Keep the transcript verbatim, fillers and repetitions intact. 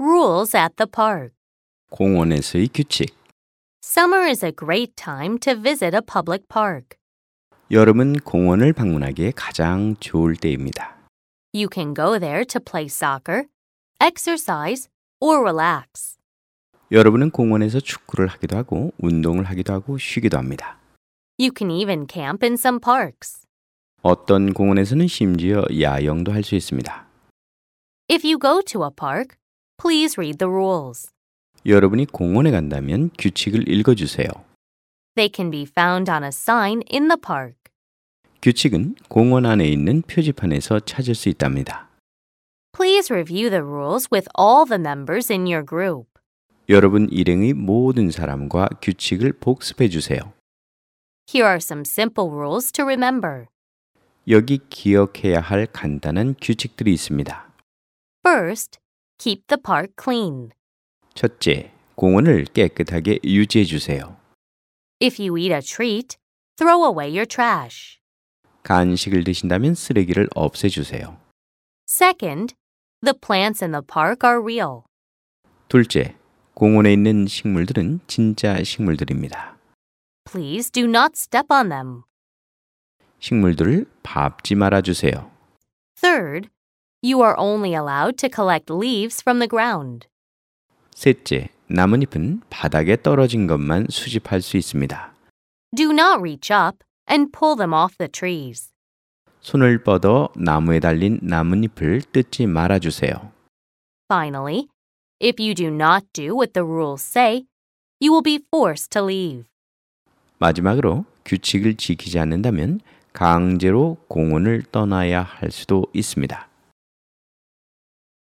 Rules at the park. 공원에서의 규칙. Summer is a great time to visit a public park. 여름은 공원을 방문하기에 가장 좋을 때입니다. You can go there to play soccer, exercise, or relax. 여러분은 공원에서 축구를 하기도 하고 운동을 하기도 하고 쉬기도 합니다. You can even camp in some parks. 어떤 공원에서는 심지어 야영도 할 수 있습니다. If you go to a park, please read the rules. 여러분이 공원에 간다면 규칙을 읽어주세요. They can be found on a sign in the park. 규칙은 공원 안에 있는 표지판에서 찾을 수 있답니다. Please review the rules with all the members in your group. 여러분 일행의 모든 사람과 규칙을 복습해 주세요. Here are some simple rules to remember. 여기 기억해야 할 간단한 규칙들이 있습니다. First, keep the park clean. 첫째, 공원을 깨끗하게 유지해 주세요. If you eat a treat, throw away your trash. 간식을 드신다면 쓰레기를 없애 주세요. Second, the plants in the park are real. 둘째, 공원에 있는 식물들은 진짜 식물들입니다. Please do not step on them. 식물들을 밟지 말아 주세요. Third, you are only allowed to collect leaves from the ground. 셋째, 나뭇잎은 바닥에 떨어진 것만 수집할 수 있습니다. Do not reach up and pull them off the trees. 손을 뻗어 나무에 달린 나뭇잎을 뜯지 말아 주세요. Finally, if you do not do what the rules say, you will be forced to leave. 마지막으로 규칙을 지키지 않는다면 강제로 공원을 떠나야 할 수도 있습니다.